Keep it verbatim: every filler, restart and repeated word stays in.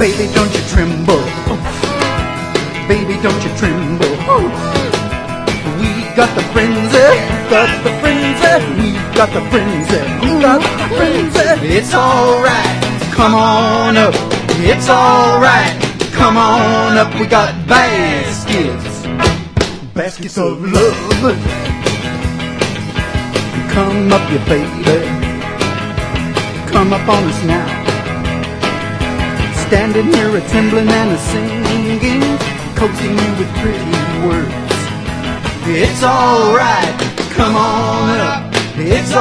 Baby, don't you tremble. Baby, don't you tremble. We got the frenzy, got the frenzy. We got the frenzy, we got the frenzy. It's alright, come on up. It's alright, come on up. We got baskets, baskets of love. Come up, you baby. Come up on us now. Standing here a-trembling and a-singing, coaxing you with pretty words. It's alright, come on up. It's